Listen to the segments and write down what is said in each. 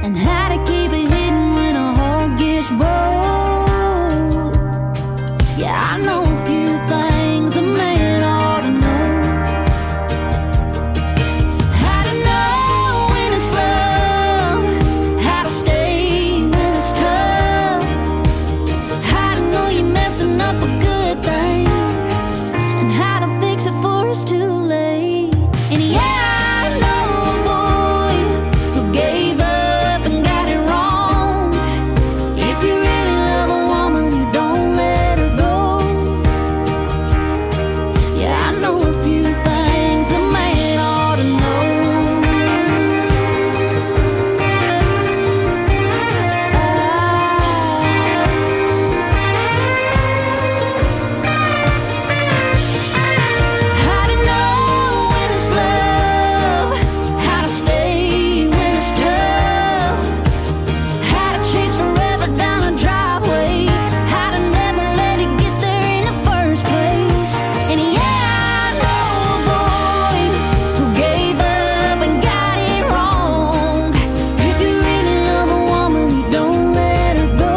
and how to keep it hidden when a heart gets broke. Yeah, I know a few things a man ought to know. How to know when it's love, how to stay when it's tough, how to know you're messing up a good thing, and how to fix it before it's too late. And yeah, I know a boy who gave up and got it wrong. If you really love a woman, you don't let her go. Yeah, I know a few things a man ought to know. How to know when it's love, how to stay when it's tough, how to chase forever down a driveway, how to never let it get there in the first place. And yeah, I know a boy who gave up and got it wrong. If you really love a woman, you don't let her go.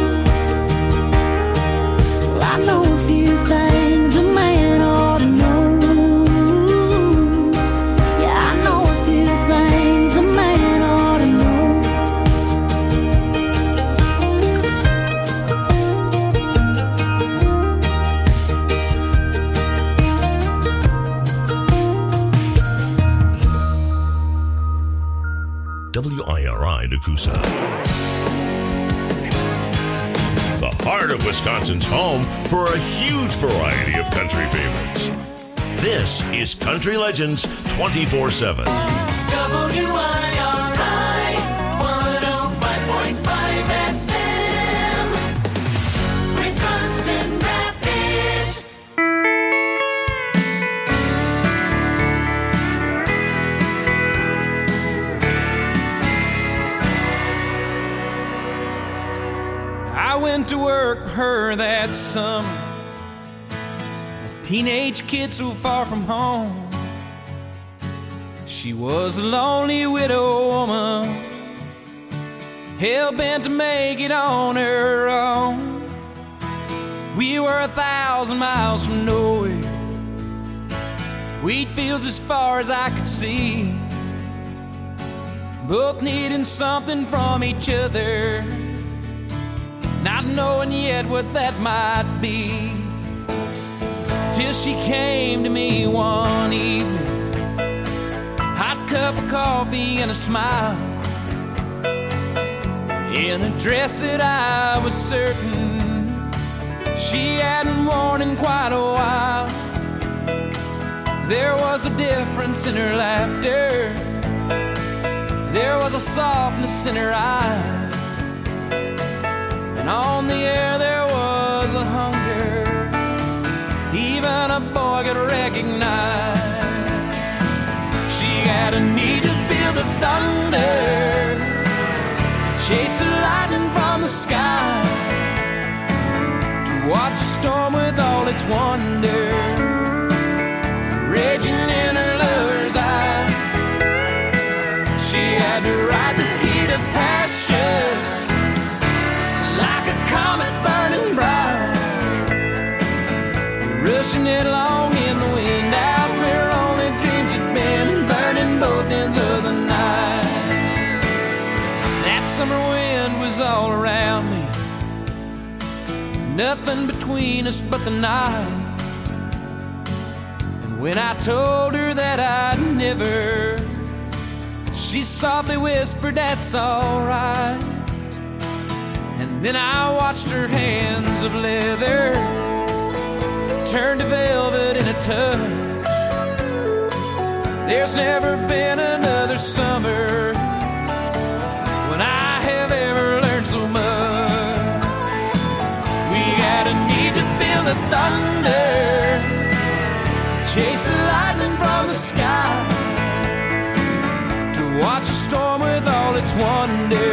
Well, I know a few things a man ought to know. Yeah, I know a few things a man ought to know. WIRI Nakusa. The heart of Wisconsin's home for a huge variety of country favorites. This is Country Legends 24/7. WIRI 105.5 FM, Wisconsin Rapids. I went to work for her that summer, a teenage kid so far from home. She was a lonely widow woman, hell-bent to make it on her own. We were 1,000 miles from nowhere, wheat fields as far as I could see, both needing something from each other, not knowing yet what that might be. Till she came to me one evening, hot cup of coffee and a smile, in a dress that I was certain she hadn't worn in quite a while. There was a difference in her laughter, there was a softness in her eyes, and on the air there was a hunger even a boy could recognize. She had a need to feel the thunder, to chase the lightning from the sky, to watch the storm with all its wonder raging in her lover's eye. She had to ride the heat of passion like a comet burning bright, rushing it along in the wind out where only dreams had been, burning both ends of the night. That summer wind was all around me, nothing between us but the night. And when I told her that I'd never, she softly whispered, "That's alright." And then I watched her hands of leather turn to velvet in a touch. There's never been another summer when I have ever learned so much. We had a need to feel the thunder, to chase the lightning from the sky, to watch a storm with all its wonder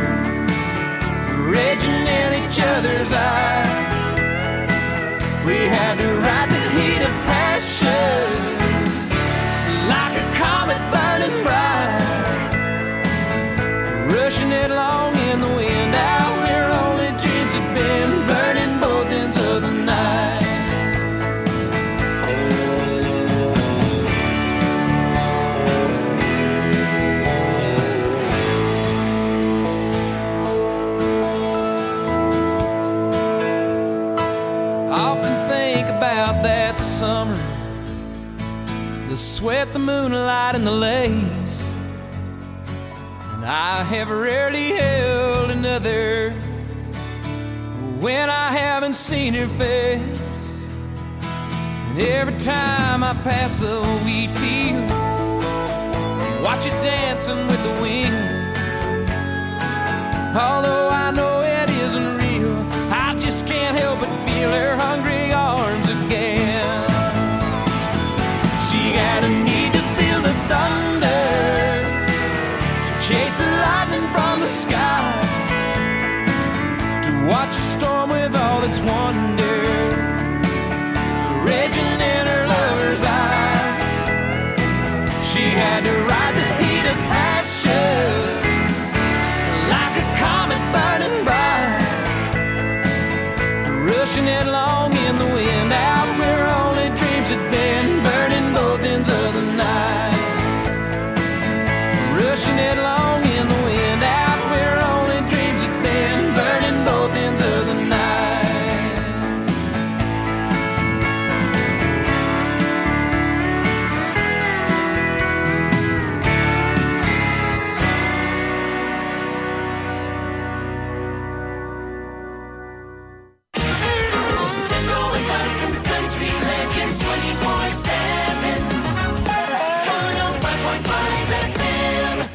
raging in each other's eyes. We had to ride the heat of passion like a comet burning bright, rushing rushing headlong in the wind, out where only dreams have been, burning both ends of the night. I often think about that summer, the sweat, the moonlight, and the lace. And I have rarely held another when I haven't seen her face. And every time I pass a wheat field, watch it dancing with the wind. Although I know it isn't real, I just can't help but feel her hungry arms again. She got a need to feel the thunder, to chase the lightning from the sky, to watch a storm with all its wonder, raging in her lover's eye. She had to ride the heat of passion like a comet burning bright, rushing headlong in the wind, out where only dreams had been, burning both ends of the night. Rushing headlong in the wind, out where only dreams had been, burning both ends of the night. Central Wisconsin's Country Legends 24/7. 105.5 FM.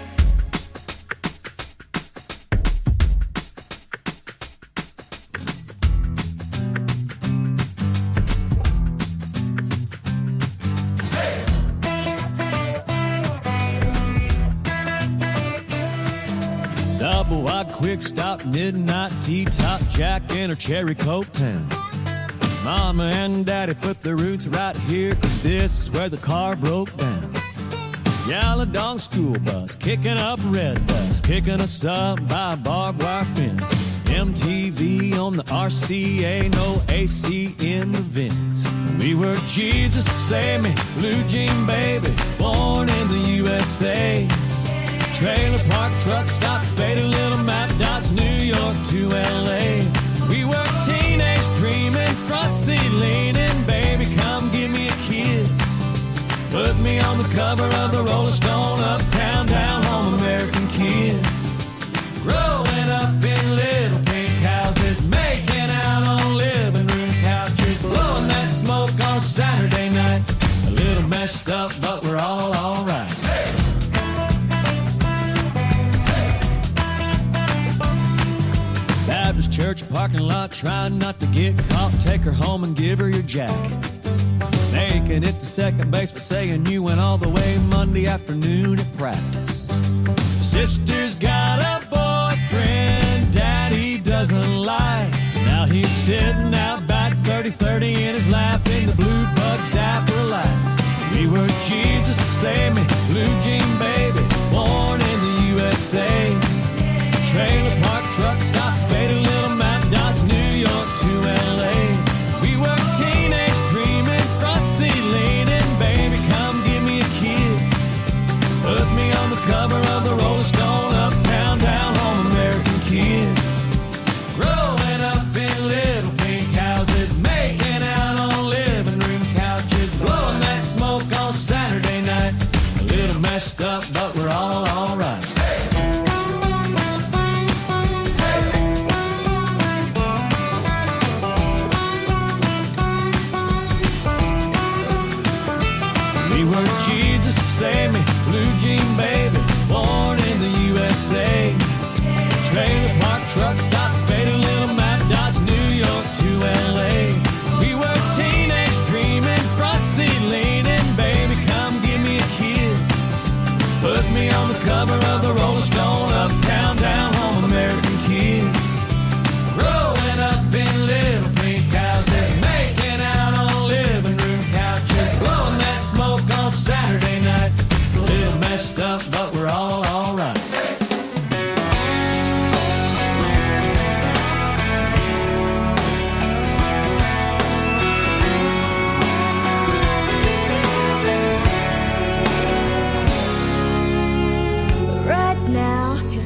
Double wide quick stop, midnight tea top, Jack in her cherry coke town. Mama and Daddy put their roots right here, 'cause this is where the car broke down. Yellow dog school bus, kicking up red dust, picking us up by a barbed wire fence. MTV on the RCA, no AC in the vents. We were Jesus Save Me, Blue Jean Baby, born in the USA. Trailer park truck stop, faded little map dots, New York to LA. We were teenage dreaming, front seat leaning, baby come give me a kiss. Put me on the cover of the Rolling Stone, uptown, down home, American kids. Growing up in little pink houses, making out on living room couches, blowing that smoke on a Saturday night. A little messed up, but we're all alright. Baptist church parking lot, trying not to get caught. Take her home and give her your jacket. Making it to second base, but saying you went all the way Monday afternoon at practice. Sister's got a boyfriend Daddy doesn't like. Now he's sitting out back 30-30 in his lap in the blue bug zapper light. We were Jesus Save Me, Blue Jean Baby, born in the USA. Trailer park truck stop, faded little map dots, New York to LA. We were teenage dreaming, front seat leaning, baby come give me a kiss. Put me on the cover of the Rolling Stone, uptown, down home, American kids. Growing up in little pink houses, making out on living room couches, blowing that smoke on Saturday night. A little messed up, but we're all alright.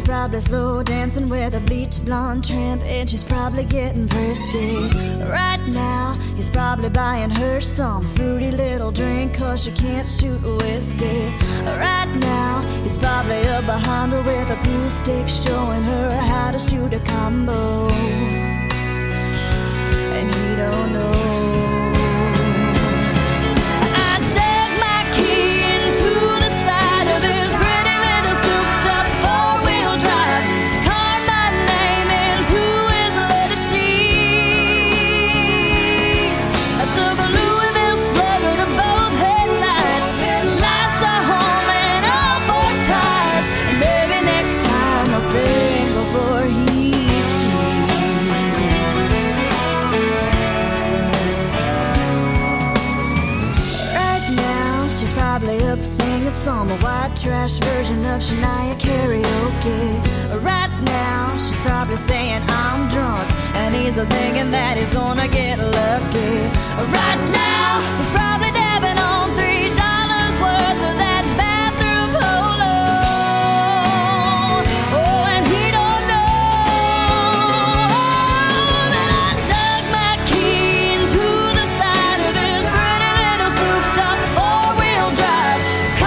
probably slow dancing with a bleach blonde tramp, and she's probably getting frisky. Right now, he's probably buying her some fruity little drink, cause she can't shoot whiskey. Right now, he's probably up behind her with a pool stick, showing her how to shoot a combo. And he don't know. Some white trash version of Shania karaoke. Right now, she's probably saying I'm drunk, and he's thinking that he's gonna get lucky. Right now, he's probably dabbing on $3 worth of that bathroom polo. Oh, and he don't know that I dug my key into the side of his pretty little souped-up four-wheel drive.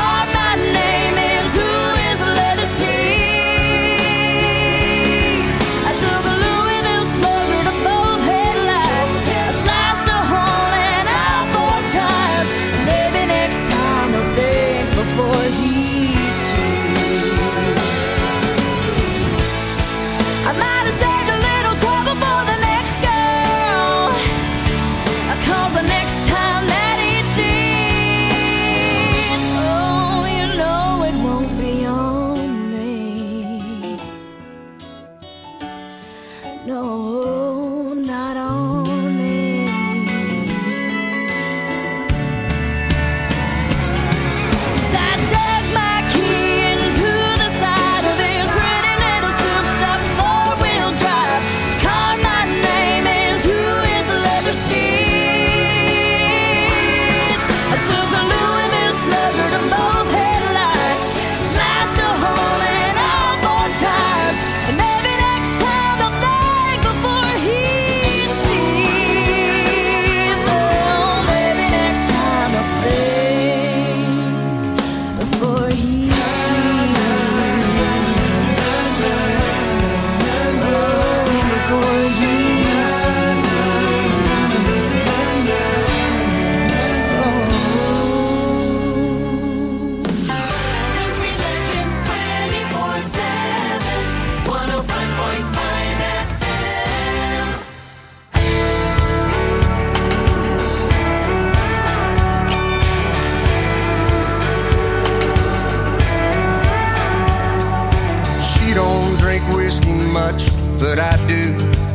But I do.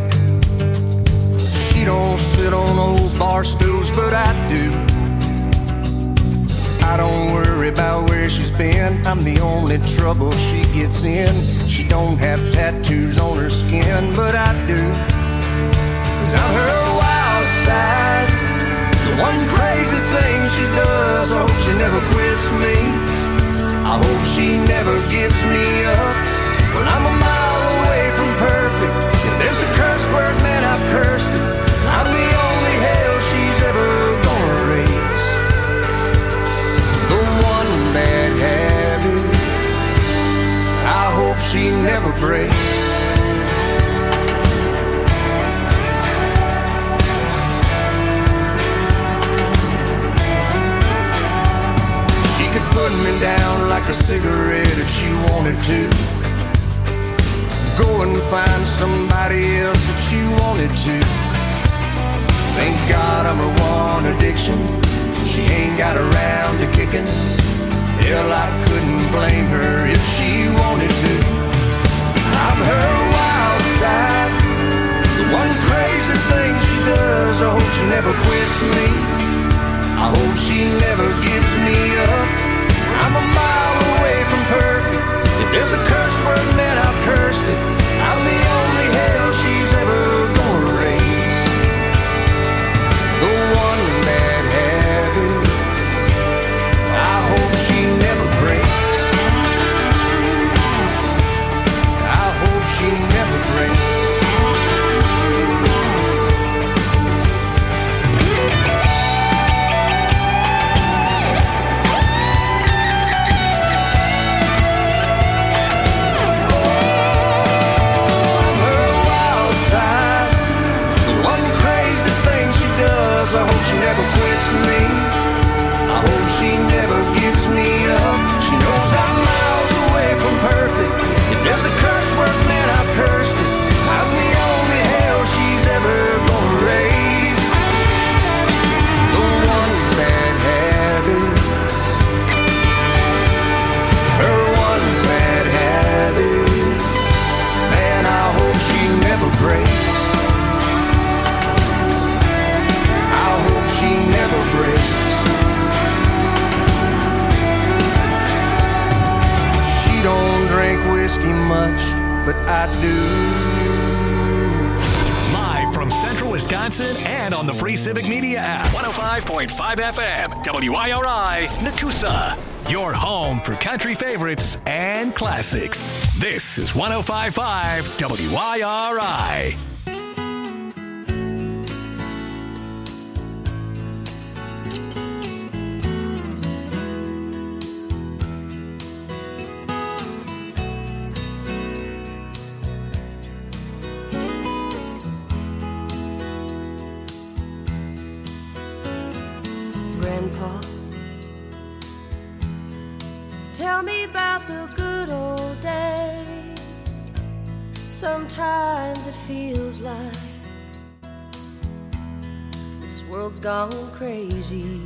She don't sit on old bar stools, but I do. I don't worry about where she's been. I'm the only trouble she gets in. She don't have tattoos on her skin, but I do. 'Cause I'm her wild side, the one crazy thing she does. I hope she never quits me. I hope she never gives me up. Well, I'm a mile away from perfect. If there's a curse word, man, I've cursed it. I'm the only hell she's ever gonna raise. The one bad habit I hope she never breaks. She could put me down like a cigarette if she wanted to. Go and find somebody else if she wanted to. Thank God I'm her one addiction. She ain't got around to kicking. Hell, I couldn't blame her if she wanted to. I'm her wild side, the one crazy thing she does. I hope she never quits me. I hope she never gives me up. I'm a mile away from perfect. If there's a curse word, man, I've cursed it. I'm the only hell she's ever gonna raise. The one bad habit I hope she never breaks. but I do. Live from Central Wisconsin and on the free Civic Media app. 105.5 FM, WIRI, Nakusa. Your home for country favorites and classics. This is 105.5 WIRI. Grandpa, tell me about the good old days. Sometimes it feels like this world's gone crazy.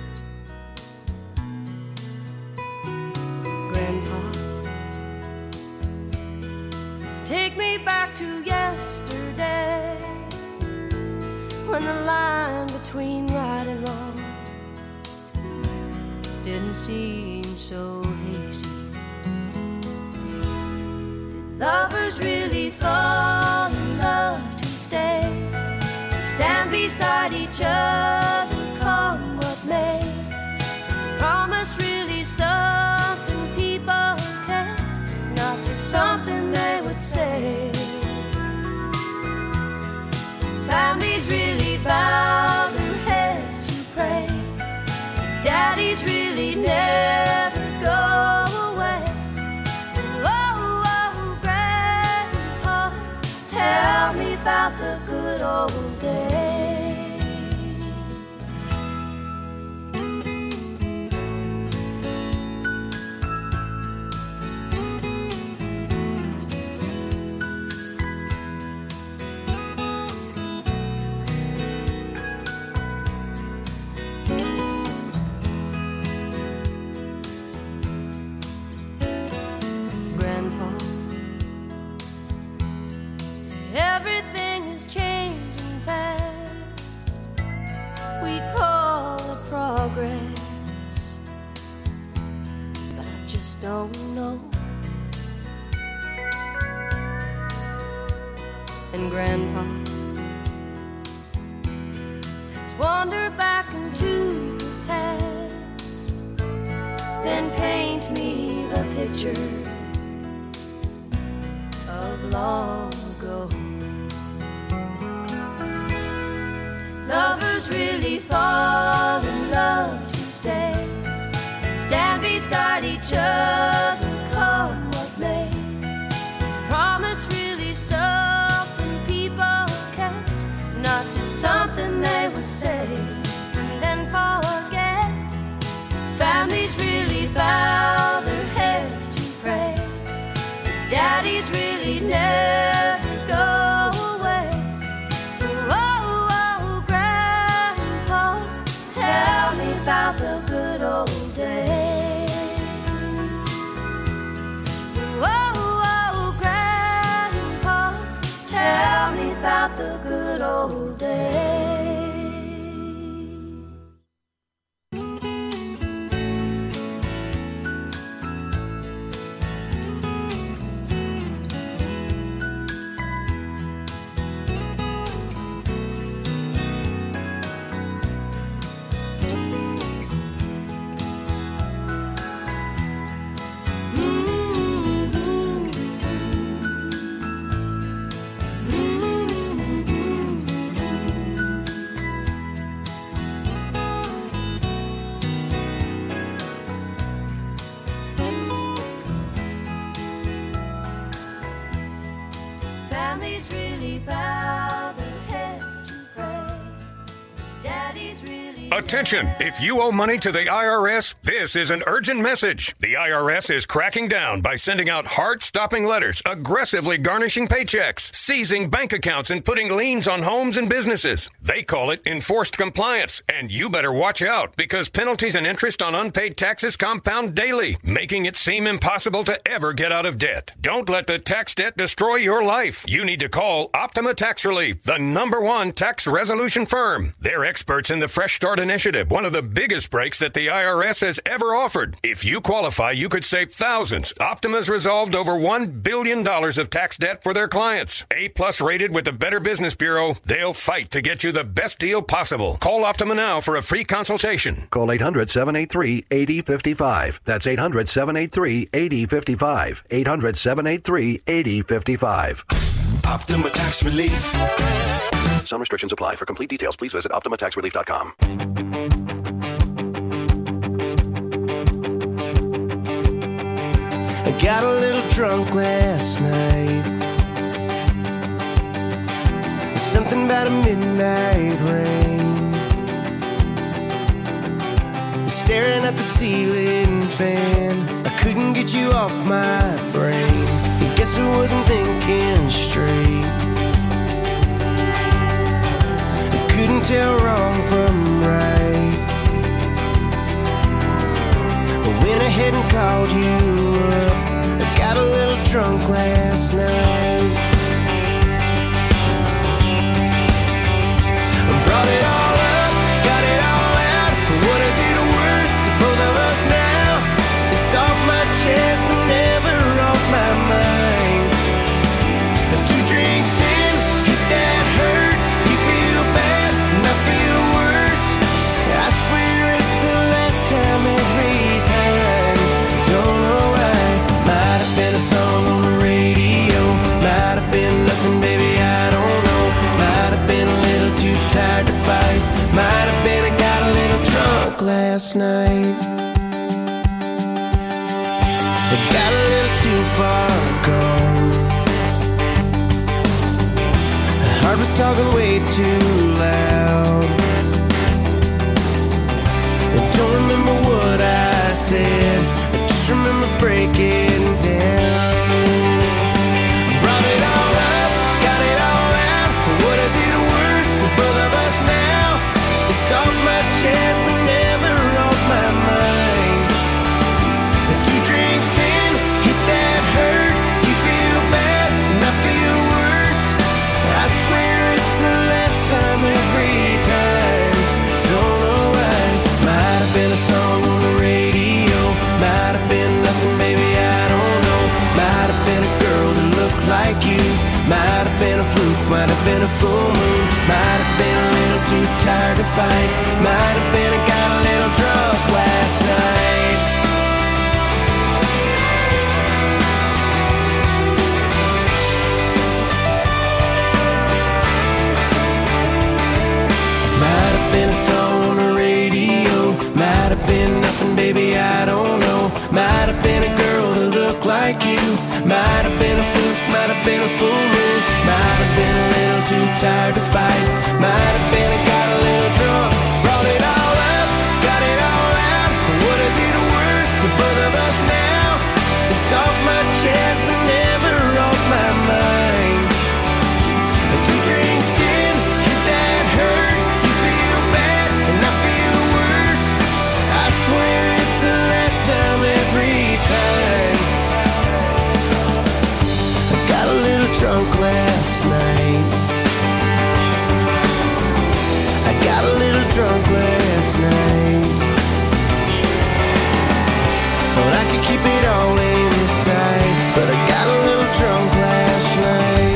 Grandpa, take me back to yesterday, when the line between right and wrong didn't seem so hazy. Did lovers really fall in love to stay and stand beside each other, come what may? Is promise really something people kept, not just something they would say? Families really bow their heads to pray. Daddies really never go away. Oh, oh, Grandpa, tell me about the good old days. Everything is changing fast. We call it progress, but I just don't know. And Grandpa, let's wander back into the past, then paint me the picture of long ago. Lovers really fall in love to stay, stand beside each other, come what may? Is promise really something people kept, not just something they would say and then forget? Families really bow their heads to pray. Daddies really never go away. Oh, oh, Grandpa, tell me about the good old days. Oh, oh, Grandpa, tell me about the good old days. Families really bow their heads to pray. Daddies really... Attention! If you owe money to the IRS, this is an urgent message. The IRS is cracking down by sending out heart-stopping letters, aggressively garnishing paychecks, seizing bank accounts, and putting liens on homes and businesses. They call it enforced compliance, and you better watch out because penalties and interest on unpaid taxes compound daily, making it seem impossible to ever get out of debt. Don't let the tax debt destroy your life. You need to call Optima Tax Relief, the #1 tax resolution firm. They're experts in the fresh start Reward Initiative, one of the biggest breaks that the IRS has ever offered. If you qualify, you could save thousands. Optima's resolved over $1 billion of tax debt for their clients. A-plus rated with the Better Business Bureau, they'll fight to get you the best deal possible. Call Optima now for a free consultation. Call 800-783-8055. That's 800-783-8055. 800-783-8055. Optima Tax Relief. Some restrictions apply. For complete details, please visit OptimaTaxRelief.com. I got a little drunk last night. Something about a midnight rain. Staring at the ceiling fan, I couldn't get you off my brain. I guess I wasn't thinking straight. I couldn't tell wrong from right. I went ahead and called you up. I got a little drunk last night. I brought it all up, got it all out. What is it worth to both of us now? It's off my chest, but never off my mind. 2 drinks in, hit that hurt. You feel bad, and I feel worse. I swear it's the last time every time. Don't know why. Might have been a song on the radio. Might have been nothing, baby, I don't know. Might have been a little too tired to fight. Might have been I got a little drunk last night. I got a little too far gone. The heart was talking way too loud. I don't remember what I said. I just remember breaking down. Brought it all up, got it all out. What is it worth to both of us now? It's off my chest, but never off my mind. 2 drinks in, hit that hurt. You feel bad, and I feel worse. I swear it's the last time every time. Don't know why. Might have been a song on the radio. Might have been nothing, baby, I don't know. Might have been a girl that looked like you. Might have been a fluke, might have been a full moon. Might have been a little too tired to fight. Might have been I got a little drunk last night. Might have been a song on the radio. Might have been nothing, baby, I don't know. Might have been a girl that looked like you. Might have been a fluke, might have been a full moon. Might have been a little too tired to fight. Might have been I got a little drunk. Brought it all up, got it all out. What is it worth to both of us now? It's off my chest, but never off my mind. 2 drinks in, hit that hurt. You feel bad, and I feel worse. I swear it's the last time every time. I got a little drunk last night. I got a little drunk last night. Thought I could keep it all inside, but I got a little drunk last night.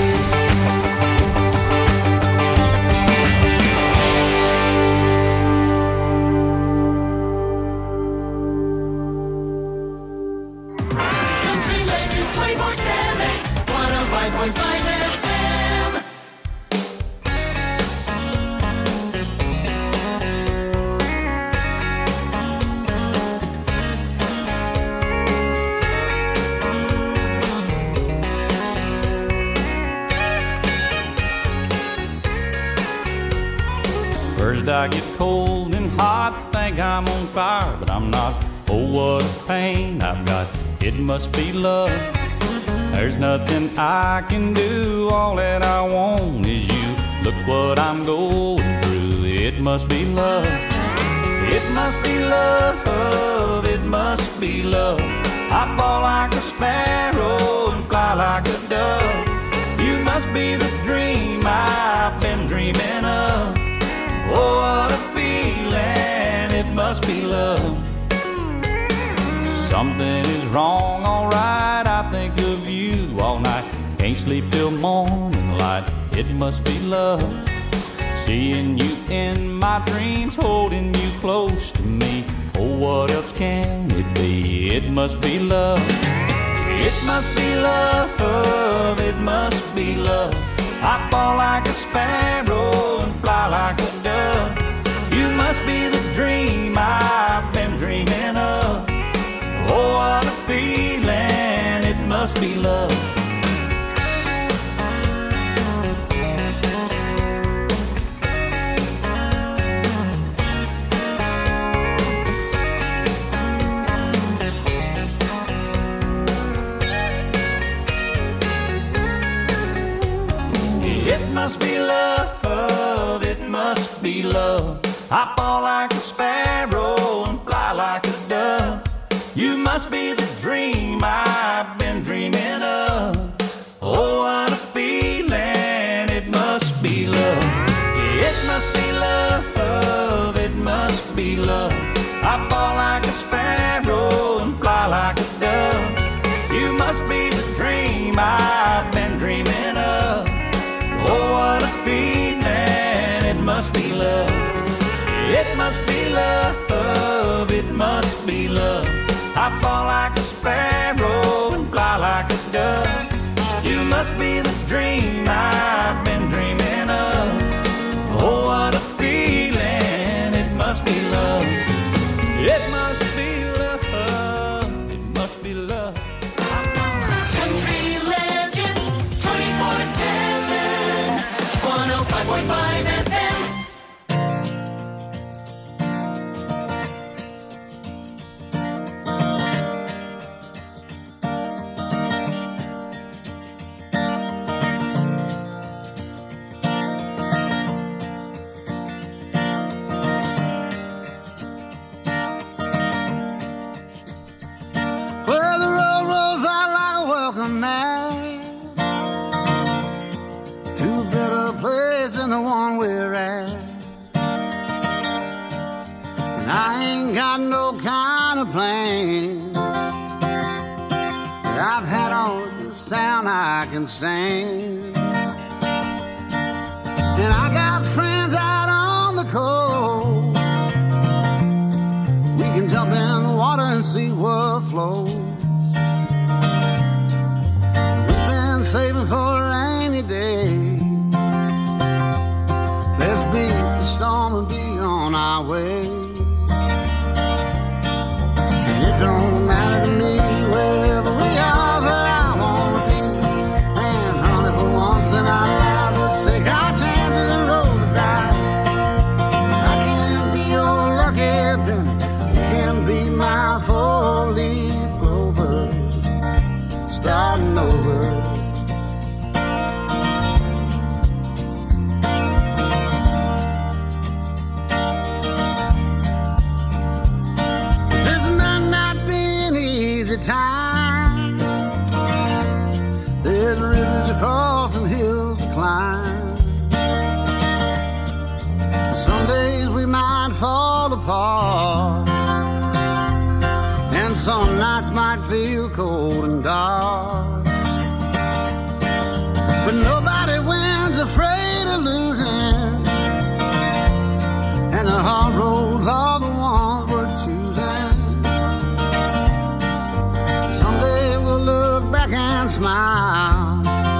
Country Legends 24/7, 105.5 FM. First I get cold and hot, think I'm on fire, but I'm not. Oh, what a pain I've got. It must be love. There's nothing I can do. All that I want is you. Look what I'm going through. It must be love. It must be love. It must be love. I fall like a sparrow and fly like a dove. You must be the dream I've been dreaming of. Oh, what a feeling wrong, alright. I think of you all night. Can't sleep till morning light. It must be love. Seeing you in my dreams, holding you close to me. Oh, what else can it be? It must be love. It must be love. It must be love. I fall like a sparrow and fly like a dove. You must be the dream I've been dreaming of. Oh, what a feeling. It must be love. It must be love, it must be love. I fall like a sparrow and fly like a dove. You must be the dream I've been dreaming of. Oh, what a feeling, it must be love. It must be love, it must be love. I fall like a sparrow and fly like a dove. You must be the dream I've been dreaming of. Oh, what a feeling, it must be love. It must be love, it must be love. I fall like a sparrow and fly like a dove. You must be the dream I've been dreaming of. Oh, what a feeling, it must be love. It must be love, it must be love. Country Legends 24/7 105.5 FM. Well, the road rolls out like a welcome mat to a better place than the one we're at. And I ain't got no kind of plan that I've had on this town I can stand. And I got friends out on the coast. We can jump in the water and see what flows. We've been saving for a rainy day. Let's beat the storm and be on our way. And it don't matter to me wherever we are, where I wanna be. And honey, for once in our lives, let's take our chances and roll the dice. I can be your lucky penny, you can be my four-leaf clover, starting over. This might not be an easy time. There's rivers to cross and hills to climb. Some days we might fall apart, and some nights might feel cold and dark. But nobody wins afraid of losing, and the hard roads are the ones we're choosing. Someday we'll look back and smile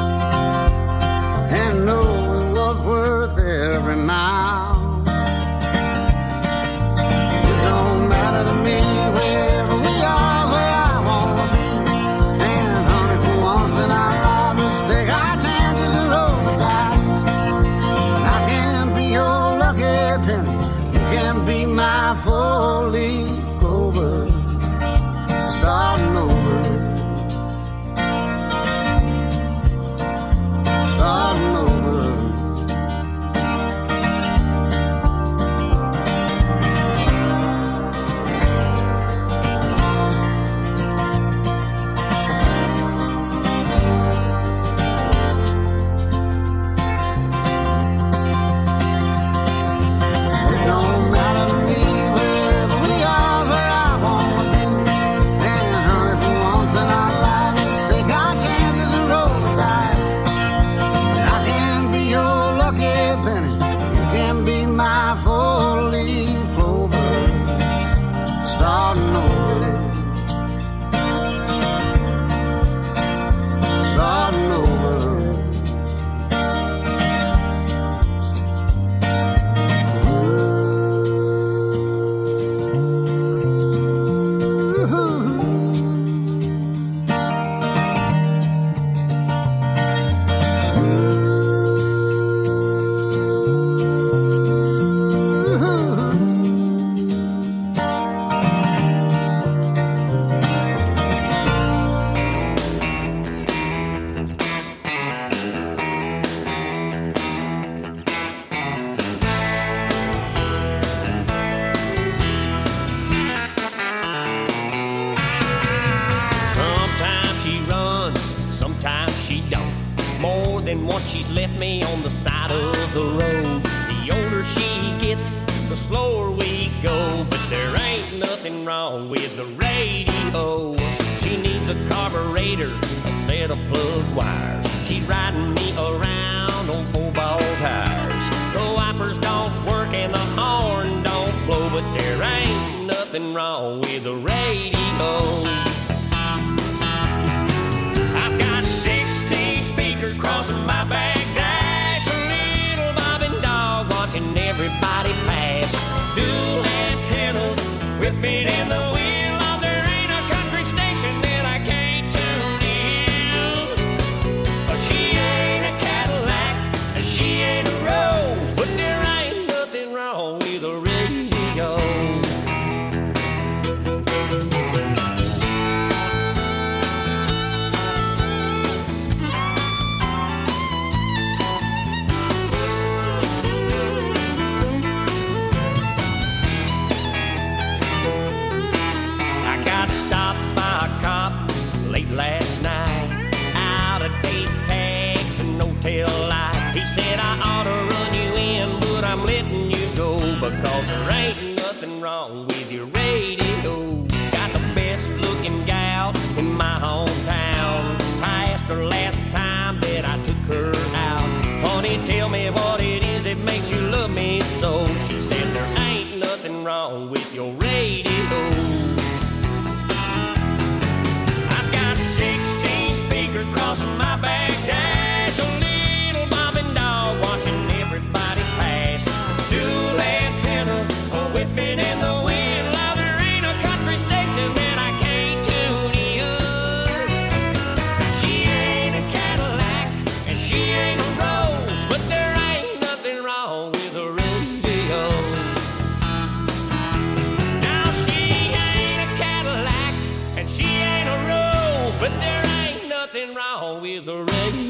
and know it was worth every mile. It don't matter to me wherever we are, where I wanna be. and once she's left me on the side of the road. The older she gets, the slower we go, but there ain't nothing wrong with the radio. She needs a carburetor, a set of plug wires. She's riding me around on 4-ball tires. The wipers don't work and the horn don't blow, but there ain't nothing wrong with the radio. I've got 60 speakers crossing my back dash, a little bobbing dog watching everybody pass. Dual antennas whipping in the wind. Oh, there ain't a country station that I can't tune in. She ain't a Cadillac and she ain't a Rose, but there ain't nothing wrong with the radio. Last night, out of date tags and no tail lights. He said I ought to run you in, but I'm letting you go because there ain't nothing wrong with your radio. Got the best looking gal in my hometown. I asked her last time that I took her out, honey, tell me what it is that makes you love me so. She said there ain't nothing wrong with your radio. Crossing my back dash, a little bobbing dog watching everybody pass. Dual antennas whipping in the wind. Now there ain't a country station that I can't tune in. She ain't a Cadillac and she ain't a Rose, but there ain't nothing wrong with the radio. Now she ain't a Cadillac and she ain't a Rose, but there ain't nothing wrong with the radio.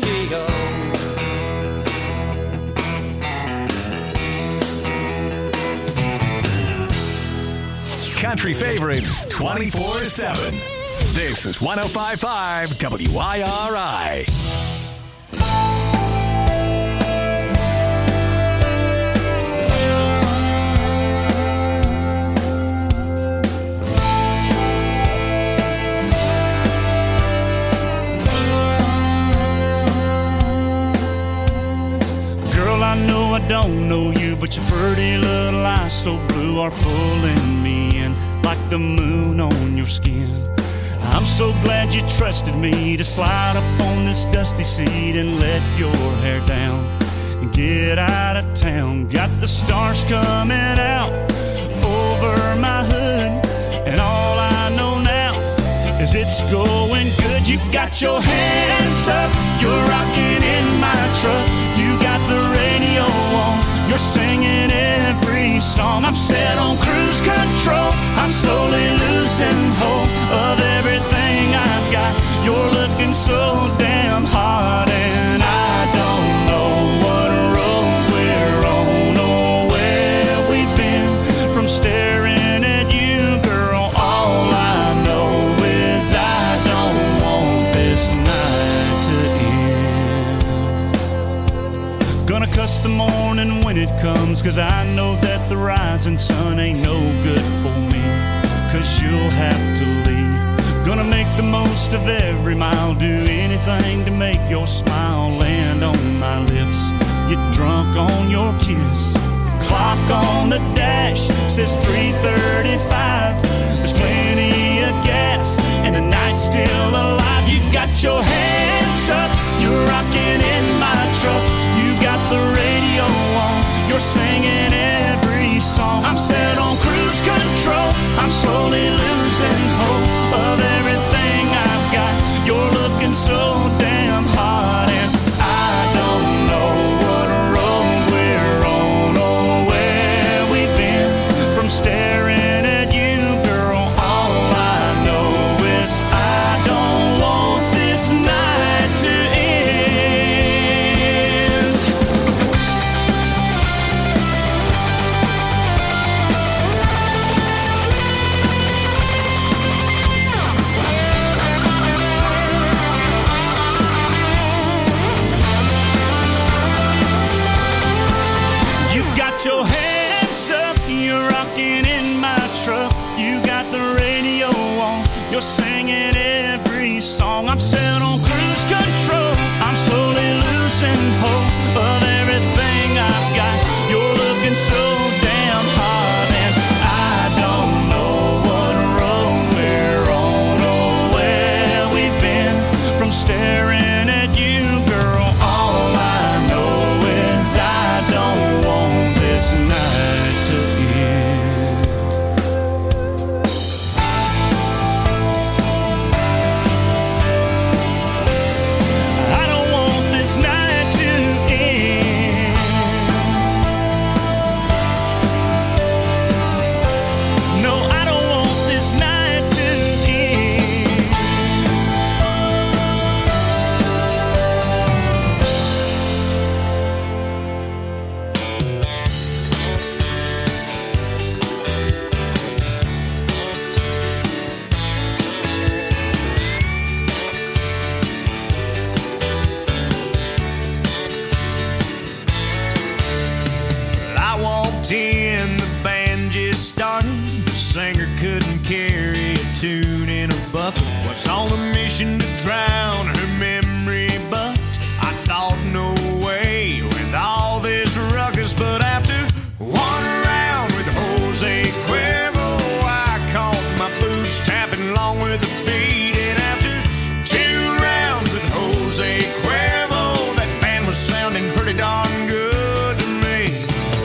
Country favorites 24/7. This is 105.5 WIRI. I know I don't know you, but your pretty little eyes so blue are pulling me in like the moon on your skin. I'm so glad you trusted me to slide up on this dusty seat and let your hair down and get out of town. Got the stars coming out over my hood, and all I know now is it's going good. You got your hands up, you're rocking in my truck. You got the radio on, you're singing every song. I'm set on cruise control, I'm slowly losing hope of everything I've got. You're looking so damn hot, and I don't know what road we're on or where we've been from staring at you, girl. All I know is I don't want this night to end. Gonna cuss the morning when it comes, 'cause I know that the rising sun ain't no good for me, 'cause you'll have to leave. Gonna make the most of every mile, do anything to make your smile land on my lips. Get drunk on your kiss. Clock on the dash says 3:35. There's plenty of gas and the night's still alive. You got your hands up, you're rocking in my truck. You got the radio on, you're singing every song. I'm set on cruise control, I'm slowly losing hope of everything I've got. You're looking so damn hot, and I don't know what road we're on or where we've been from staring at you, girl. All I know is I don't want this night to end. on a mission to drown her memory, but I thought no way with all this ruckus. But after one round with Jose Cuervo, I caught my boots tapping along with the beat. And after 2 rounds with Jose Cuervo, that band was sounding pretty darn good to me.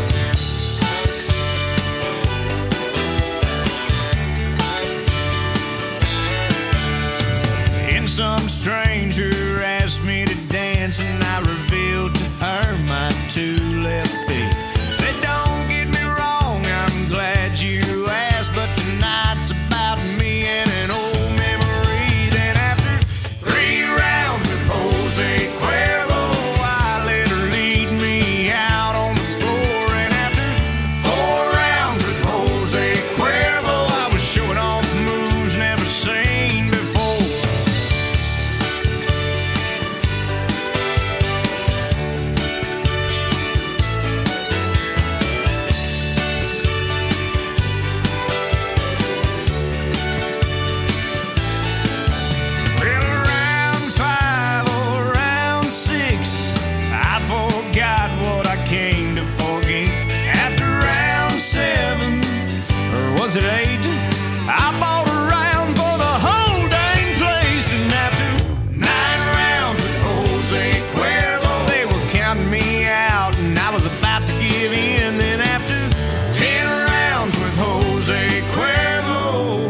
And some stranger asked me to dance, and I revealed to her my 2 left feet. Said, don't get me wrong, I'm glad you asked, but tonight's about me and an old memory. Then after 3 rounds with Jose Cuervo, I let her lead me out on the floor. And after 4 rounds with Jose Cuervo, I was showing off moves never seen before. Well, round 5 or round 6, I forgot what I came to forget. After round 7, or was it 8, I bought a round for the whole dang place. And after 9 rounds with Jose Cuervo, they were counting me out, and I was about to give in. Then after 10 rounds with Jose Cuervo,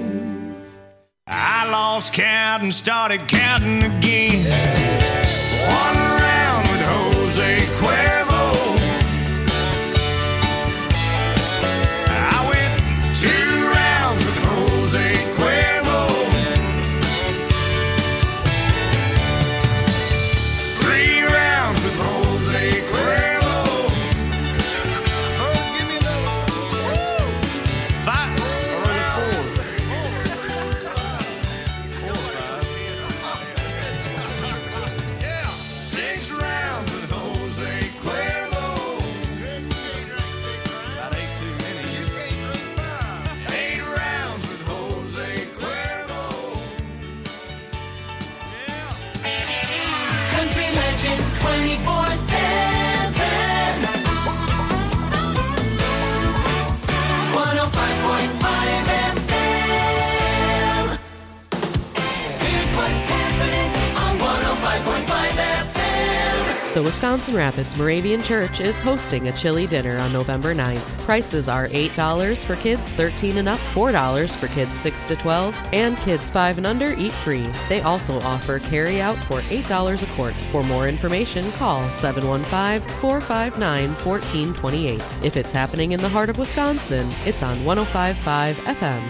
I lost count and started counting again. 1 round with Jose Cuervo, I went 2 rounds with Jose Cuervo, 3 rounds with Jose Cuervo. Oh, give me another. 5 or 6 rounds with Jose Cuervo. About 8 too many. 8 rounds with Jose Cuervo. Country Legends 24/7. 105.5 FM. Here's what's happening on 105.5 FM. The Wisconsin Rapids Moravian Church is hosting a chili dinner on November 9th. Prices are $8 for kids 13 and up, $4 for kids 6 to 12, and kids 5 and under eat free. They also offer carry-out for $8 a quart. For more information, call 715-459-1428. If it's happening in the heart of Wisconsin, it's on 105.5 FM.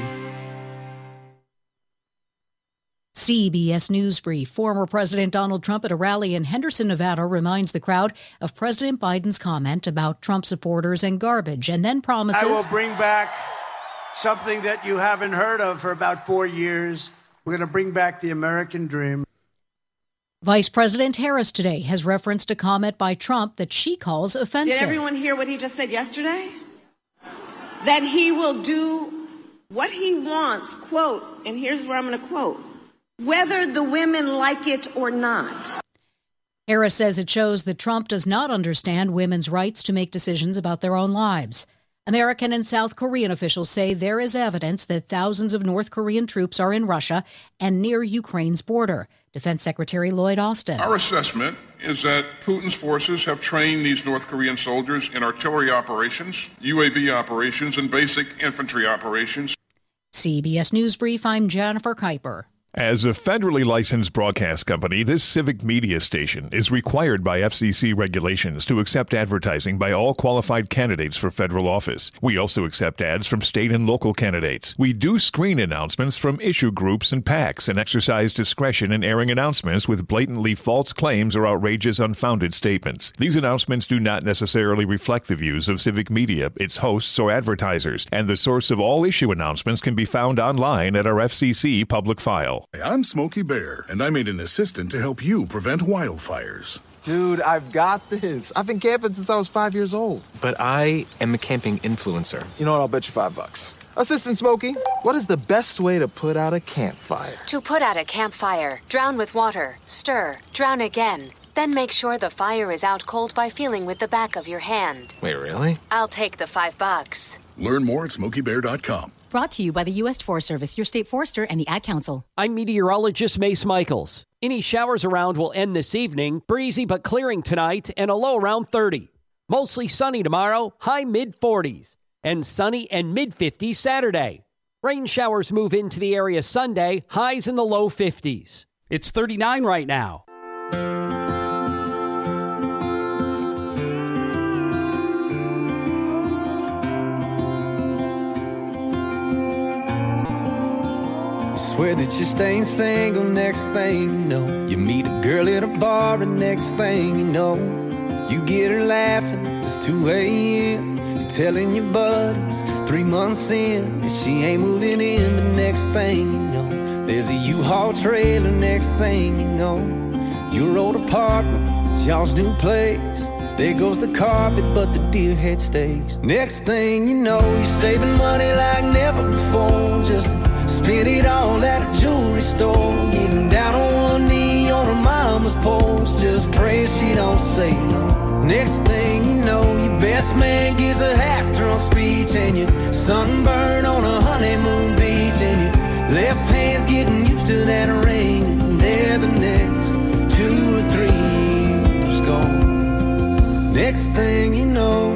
CBS News Brief. Former President Donald Trump at a rally in Henderson, Nevada, reminds the crowd of President Biden's comment about Trump supporters and garbage, and then promises, I will bring back something that you haven't heard of for about 4 years. We're going to bring back the American dream. Vice President Harris today has referenced a comment by Trump that she calls offensive. Did everyone hear what he just said yesterday? That he will do what he wants, quote, and here's where I'm going to quote, whether the women like it or not. Harris says it shows that Trump does not understand women's rights to make decisions about their own lives. American and South Korean officials say there is evidence that thousands of North Korean troops are in Russia and near Ukraine's border. Defense Secretary Lloyd Austin. Our assessment is that Putin's forces have trained these North Korean soldiers in artillery operations, UAV operations, and basic infantry operations. CBS News Brief, I'm Jennifer Kuiper. As a federally licensed broadcast company, this civic media station is required by FCC regulations to accept advertising by all qualified candidates for federal office. We also accept ads from state and local candidates. We do screen announcements from issue groups and PACs and exercise discretion in airing announcements with blatantly false claims or outrageous, unfounded statements. These announcements do not necessarily reflect the views of civic media, its hosts, or advertisers, and the source of all issue announcements can be found online at our FCC public file. I'm Smokey Bear, and I made an assistant to help you prevent wildfires. Dude, I've got this. I've been camping since I was 5 years old. But I am a camping influencer. You know what? I'll bet you $5. Assistant Smokey, what is the best way to put out a campfire? To put out a campfire, drown with water, stir, drown again. Then make sure the fire is out cold by feeling with the back of your hand. Wait, really? I'll take the $5. Learn more at SmokeyBear.com. Brought to you by the U.S. Forest Service, your state forester, and the Ad Council. I'm meteorologist Mace Michaels. Any showers around will end this evening. Breezy but clearing tonight and a low around 30. Mostly sunny tomorrow, high mid-40s. And sunny and mid-50s Saturday. Rain showers move into the area Sunday, highs in the low 50s. It's 39 right now. Swear that you're staying single, next thing you know, you meet a girl at a bar, and next thing you know, you get her laughing, it's 2 a.m. You're telling your buddies 3 months in that she ain't moving in, but next thing you know, there's a U-Haul trailer, next thing you know, your old apartment, it's y'all's new place. There goes the carpet, but the deer head stays. Next thing you know, you're saving money like never before, just spend it all at a jewelry store, getting down on one knee on her mama's porch, just pray she don't say no. Next thing you know, your best man gives a half-drunk speech, and you're sunburned on a honeymoon beach, and your left hand's getting used to that ring, and there the next 2 or 3 years gone. Next thing you know,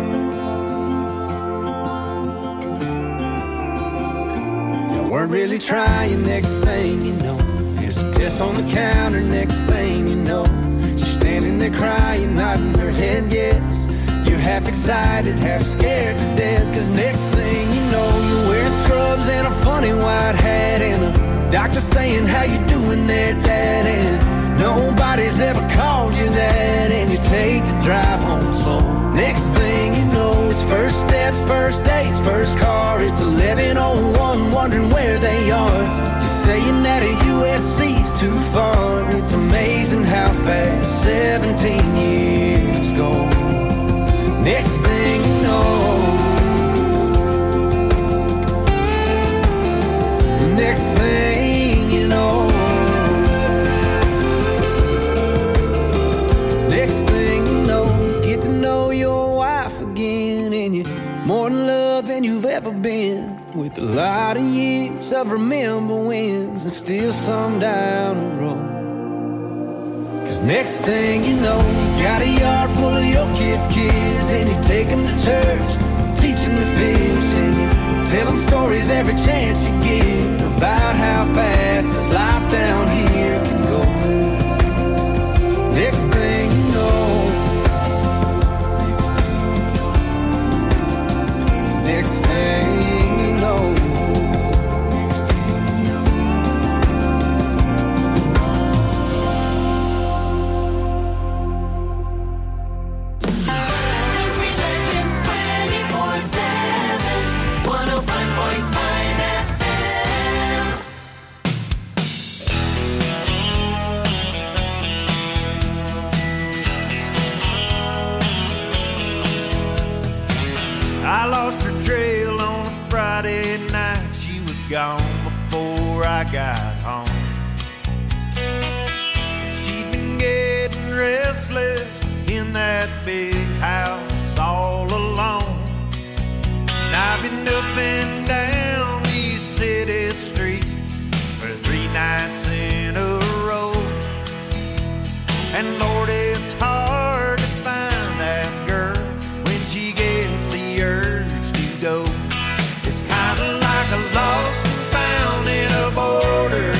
weren't really trying, next thing you know, there's a test on the counter, next thing you know, she's standing there crying, nodding her head yes. You're half excited, half scared to death, cause next thing you know, you're wearing scrubs and a funny white hat, and the doctor saying, how you doing there, Dad? And nobody's ever called you that, and you take the drive home slow. Next thing you know, it's first steps, first dates, first car. It's 11:01, wondering where they are. You're saying that a USC's too far. It's amazing how fast 17 years go. Next thing you know, next thing you know, next thing you know, you get to know your wife again, and you're more in love than you've ever been, with a lot of years of remember wins and still some down the road. Cause next thing you know, you got a yard full of your kids' and you take them to church, teach them to fish, and you tell them stories every chance you get about how fast this life down here can go. Next thing you know, next thing you know, Country Legends 24/7, 105.5 FM. I lost her trail on a Friday night. She was gone before I got home. She'd been getting restless in that big house all alone. And I've been up and down these city streets for 3 nights in a row. And Lord, it's hard to find that girl when she gets the urge to go. It's kind of like a lost and found in a border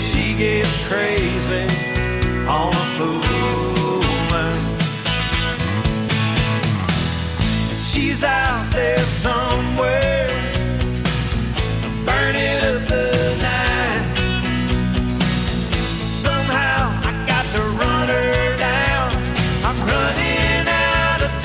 she gets crazy on a full moon. She's out there somewhere, burning up the night. Somehow I got to run her down. I'm running out of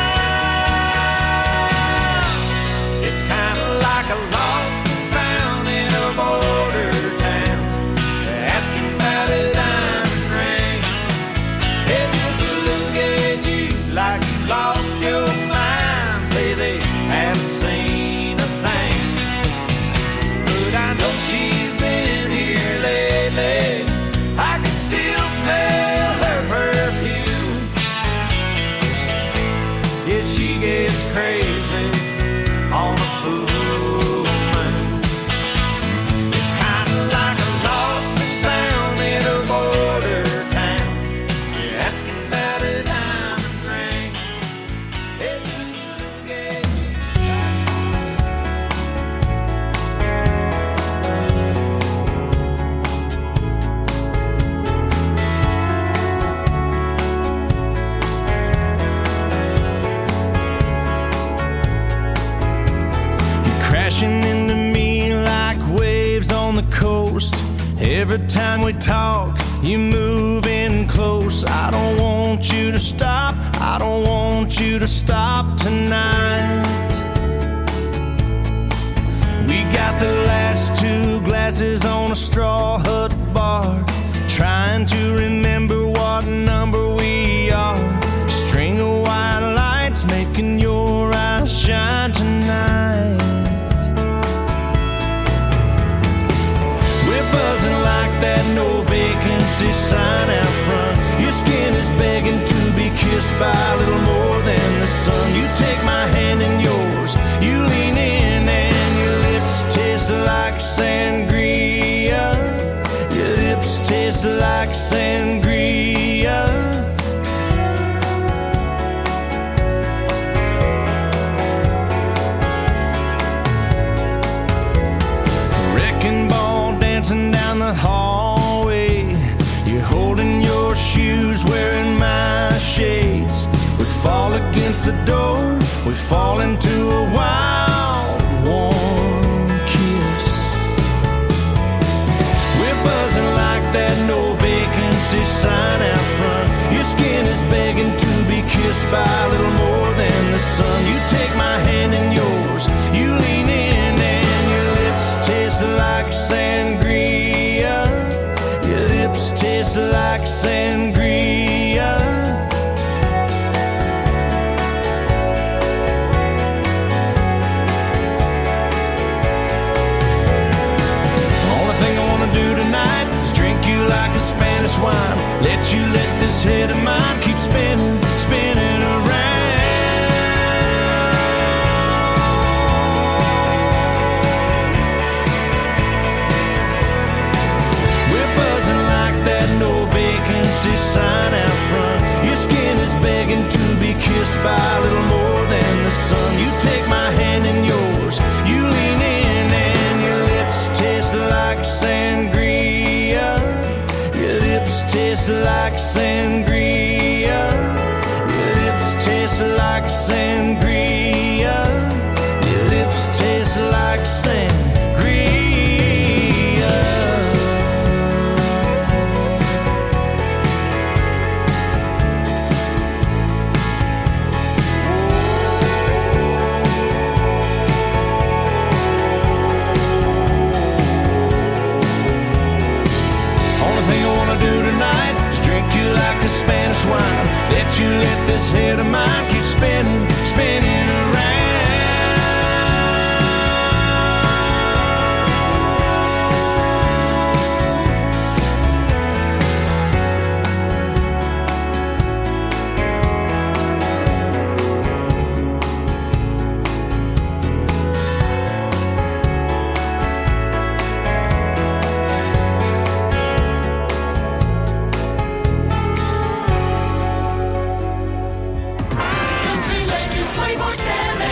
time. It's kind of like a lost and found in a border town, asking about a diamond ring. They just look at you like you lost your mind. Say they haven't seen a thing, but I know she's been here lately. I can still smell her perfume. Yeah, she gets crazy on a full moon. It's kind of like a lost and found in a border town. You're asking about a diamond ring. They just look at crashing into me like waves on the coast. Every time we talk, you move in close. I don't want you to stop. I don't want you to stop tonight. We got the last two glasses on a straw hut bar, trying to remember what number we are. String of white lights making your eyes shine tonight. Buzzing like that no vacancy sign out front. Your skin is begging to be kissed by a little more than the sun. You take my hand in yours, you lean in, and your lips taste like sangria. Your lips taste like sangria. Wrecking ball dancing down the hallway. You're holding your shoes, wearing my shades. We fall against the door, we fall into a wild, warm kiss. We're buzzing like that no vacancy sign out front. Your skin is begging to be kissed by a little more than the sun. You take my hand in yours, you lean in, and your lips taste like sangria. Your lips taste like sangria. Only thing I wanna do tonight is drink you like a Spanish wine. Let you let this head of mine keep spinning, spinning around. No vacancy sign out front. Your skin is begging to be kissed by a little more than the sun. You take my hand in yours, you lean in, and your lips taste like sangria. Your lips taste like sangria. Your lips taste like sangria. Your lips taste like sangria. Like a Spanish wine, let you let this head of mine keep spinning, spinning around. Country Legends 24/7.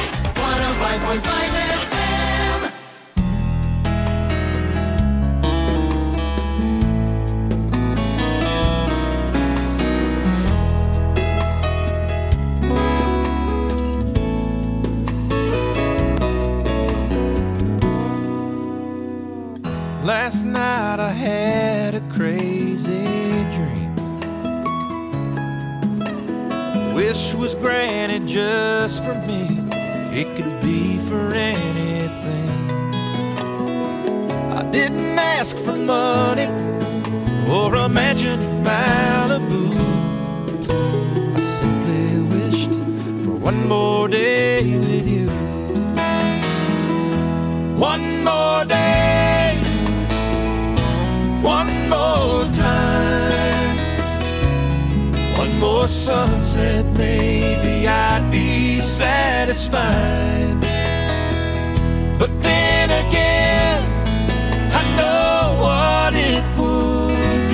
Last night I had a crazy dream. Wish was granted just for me. It could be for anything. I didn't ask for money or a mansion in Malibu. I simply wished for one more day with you. One more day, one more time, one more sunset, maybe I'd be satisfied. But then again, I know what it would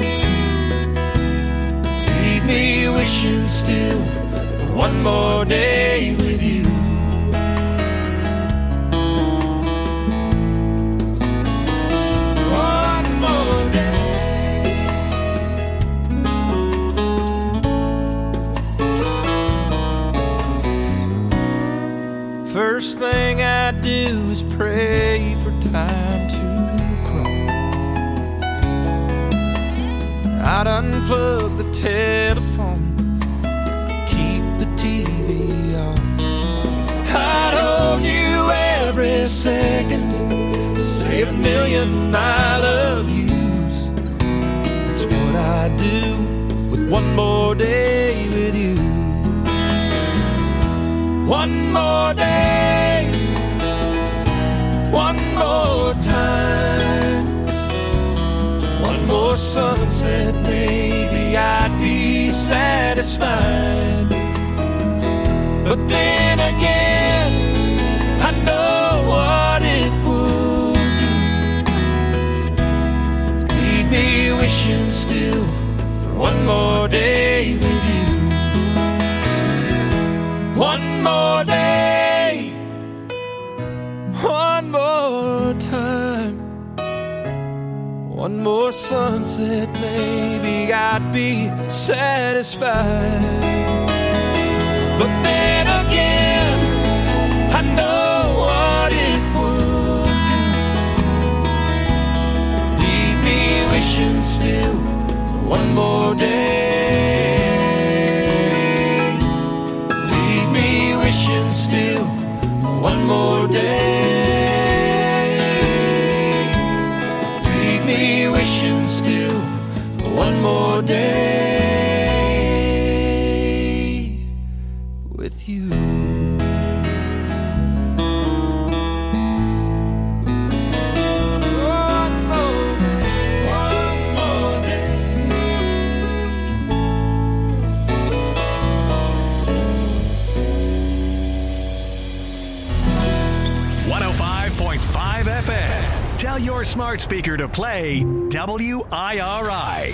do. Leave me wishing still for one more day with you. One more day. First thing I do is pray for time to crawl. I'd unplug the telephone, keep the TV off. I'd hold you every second, say a million I love yous. That's what I do with one more day with you. One more day, one more time, one more sunset, maybe I'd be satisfied. But then again, I know what it would do. Leave me wishing still for one more day with you. One more day, one more time, one more sunset, maybe I'd be satisfied. But then again, I know what it would do. Leave me wishing still for one more day. Leave me wishing still for one more day. Leave me wishing still for one more day with you. One more day, one more day. 105.5 FM. Tell your smart speaker to play WIRI.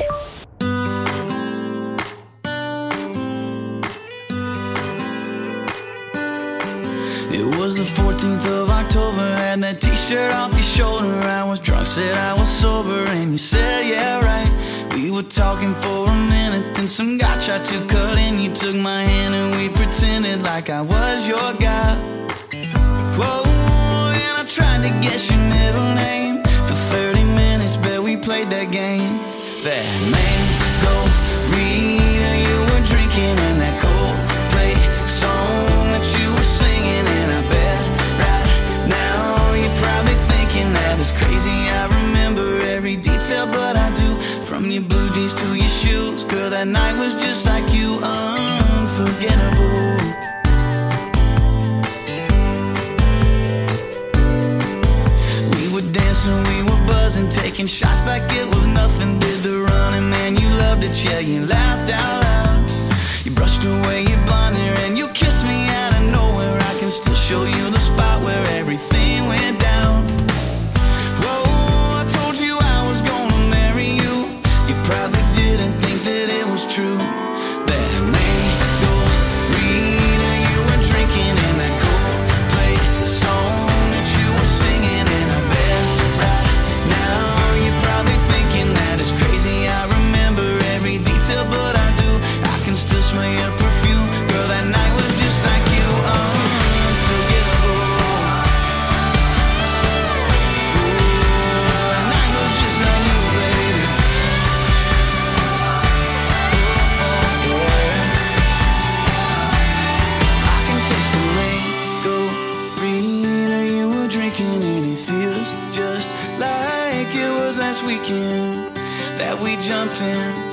It was the 14th of October, had that t-shirt off your shoulder. I was drunk, said I was sober, and you said, yeah, right. We were talking for a minute, then some guy tried to cut in. You took my hand and we pretended like I was your guy. Whoa, and I tried to guess your middle name. For 30 minutes, bet we played that game. That Mango-Rita you were drinking, and that Coldplay song that you were singing. And I bet right now you're probably thinking that it's crazy. I remember every detail, but I do. From your blue jeans to your shoes, girl, that night was just like you, unforgettable. We were dancing, we were buzzing, taking shots like it was nothing. Did the running, man, you loved it, yeah, you laughed out loud. You brushed away your blonde hair and you kissed me out of nowhere. I can still show you the spot where everything went down. Whoa, I told you I was gonna marry you. You probably didn't think that it was true. That Mango-Rita you were drinking, and that Coldplay song that you were singing. And I bet right now you're probably thinking that it's crazy. I remember every detail, but I do. I can still smell your perfume. Girl, that night was just like you, unforgettable. last weekend that we jumped in.